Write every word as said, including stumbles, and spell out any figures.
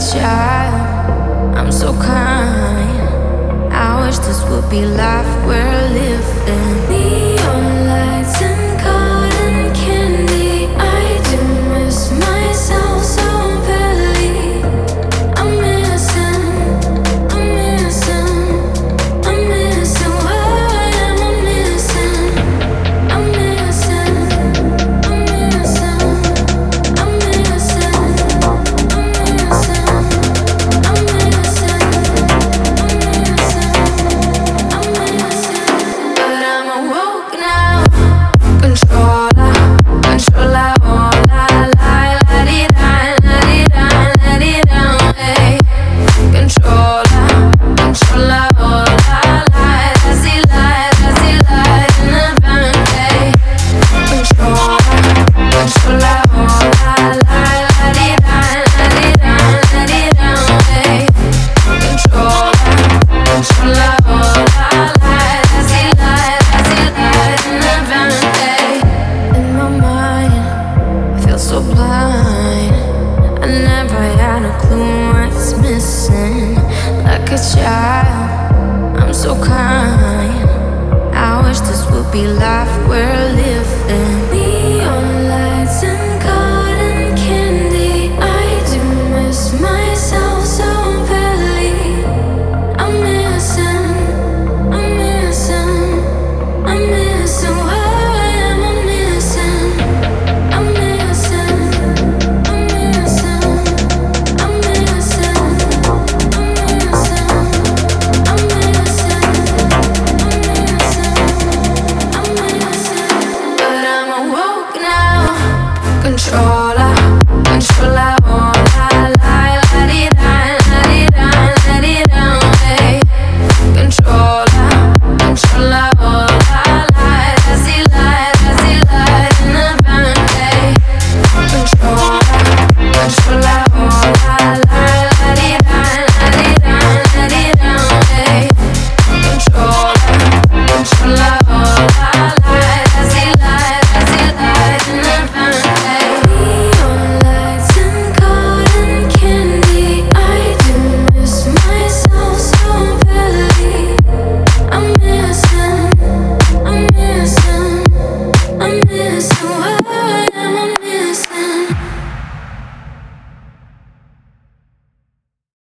child, I'm so kind. I wish this would be life we're living. Neon lights and cotton candy. I do miss myself so badly. I'm missing, I'm missing, I'm missing what am I missing? I'm missing, I'm missing, I'm missing, I'm missing, I'm missing, I'm missing. But I'm awoke now. Controller, controller, oh la la la di da, la di da, la di da, hey. Controller, controller, oh la la, that's the light, that's the light in the van, hey. Controller, controller, oh la la, la di da, la di da, la di da, hey. Controller, controller, oh la la, that's the light, that's the light in the van, hey. In my mind, I feel so blind. I never had a clue what's missing. Like a child, I'm so kind. I wish this would be life we're living.